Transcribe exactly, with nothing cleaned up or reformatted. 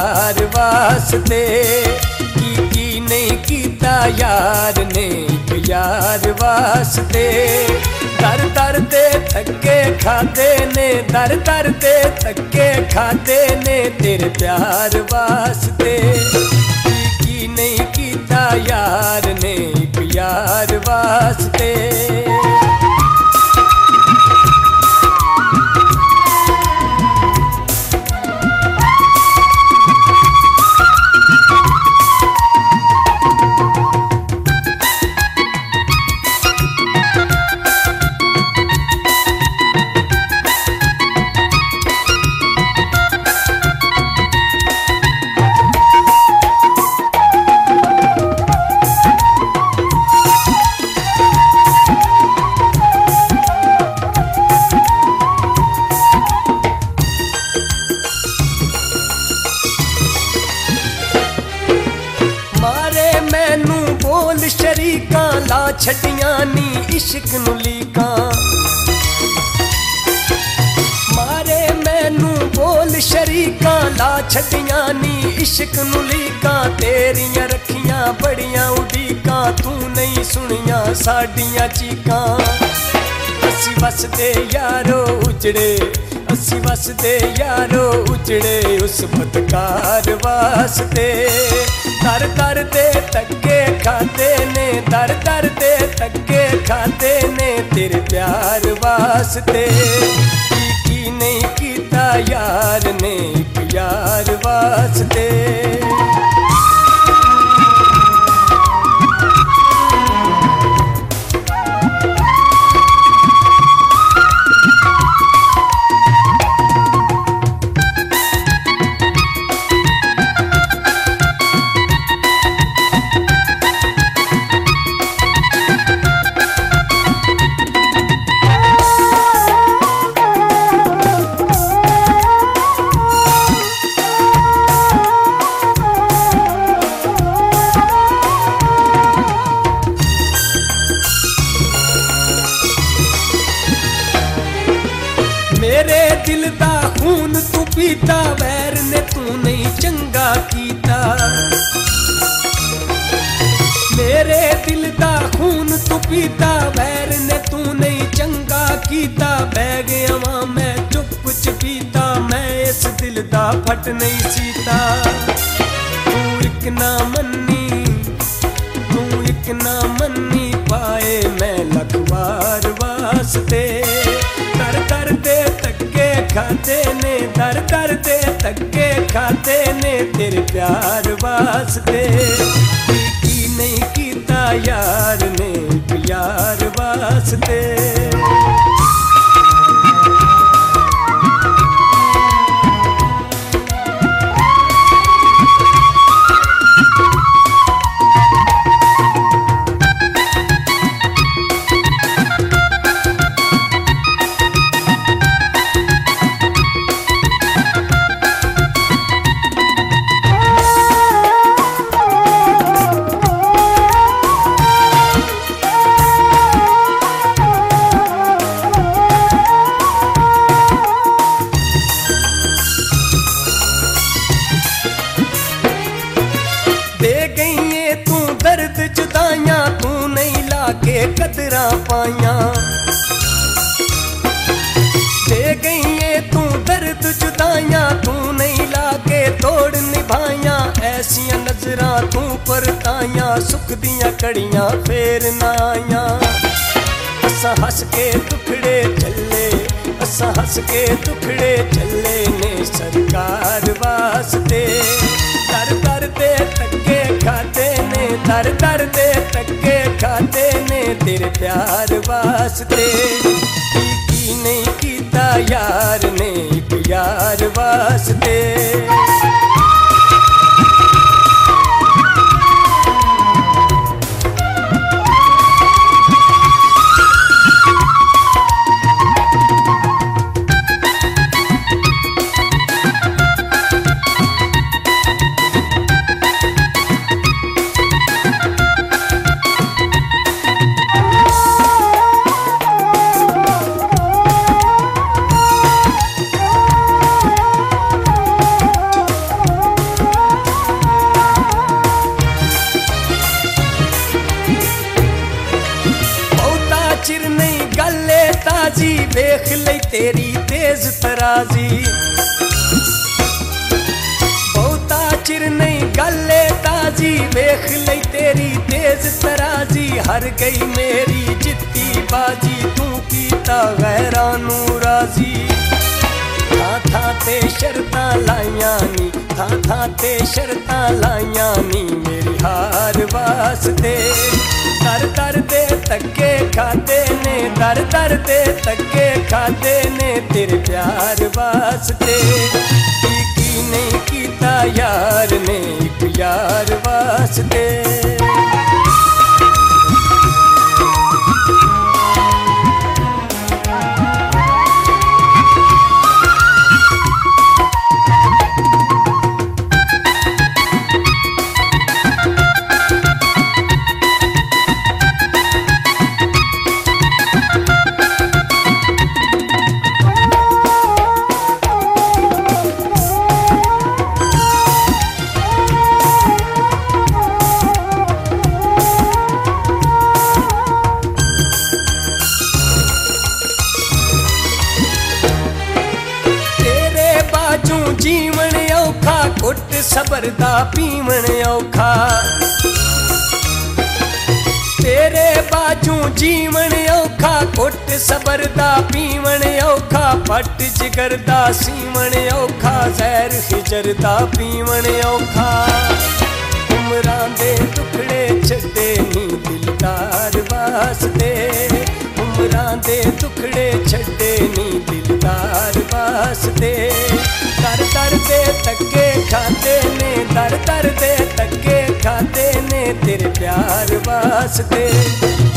यार वास्ते, की की नहीं कीता यार ने एक यार वास्ते। दर दर दे धक्के खादे ने, दर दर दे धक्के खादे ने तेरे प्यार वास्ते, की की नहीं कीता यार ने एक यार वास्ते। शरीकां ला छड़ियां नी इश्क नू लीकां, मारे मैनू बोल शरीकां ला छड़ियां नी इश्क नू लीकां। तेरियां रखियां बड़ियां उड़ीकां, तू नहीं सुनियां साडियां चीकां। असी वसदे यारो उजड़े, असी वसदे यारो उजड़े उस बदकार वास्ते। दर दर दे धक्के खादे ने, दर दर दे धक्के खादे ने तेरे प्यार वास्ते, की की नहीं कीता यार ने एक यार वास्ते। मेरे दिल दा खून तू पीता, वैर ने तू नहीं चंगा कीता। मेरे दिल दा खून तू पीता, वैर ने तू नहीं चंगा कीता। बह गया वां मैं चुप चपीता, मैं इस दिल दा फट नहीं सीता। तू एक ना मन्नी, तू एक ना मन्नी पाए मैं लख वार वास्ते। दर दर दे धक्के खादे ने, दर दर दे धक्के खादे ने तेरे प्यार वास्ते, की की नहीं कीता यार ने एक यार वास्ते। दर्द जुदाइयां तू नहीं लाके कदरा पाइयां, दे गई है तू दर्द जुदाइयां तू नहीं लाके तोड़ निभाइयां। ऐसियां नजरां तू परताइयां, सुख दियां कड़ियां फेर ना आइयां। असां हस के दुखड़े चले, असां हस के दुखड़े चले ने सरकार वास्ते। दर दर दे धक्के खादे ने, दर दर दे धक्के खादे ने तेरे प्यार वास्ते, की की नहीं कीता यार ने एक यार वास्ते। हार गई मेरी जित्ती बाजी, तू कीता गैरां नू राजी। थां थां ते शर्तां लाइयां नी, थां थां ते शर्तां लाइयां नी मेरी हार वास्ते। दर दर दे धक्के खादे ने, दर दर दे धक्के खादे ने तेरे प्यार वास्ते। की की नहीं कीता यार ने एक यार वास्ते। जीवन औखा घुट सबर दा पीवन औखा, तेरे बाजू जीवन औखा घुट सबर दा पीवन औखा। पट जिगर दा सीवन औखा, जहर हिजर दा पीवन औखा। उमरां दे टुकड़े छड्डे नी दिलदार वास्ते, उमरां दे टुकड़े छड्डे नी दिलदार वास्ते। दर दर दे धक्के खादे ने, दर दर दे धक्के खादे ने तेरे प्यार वास्ते।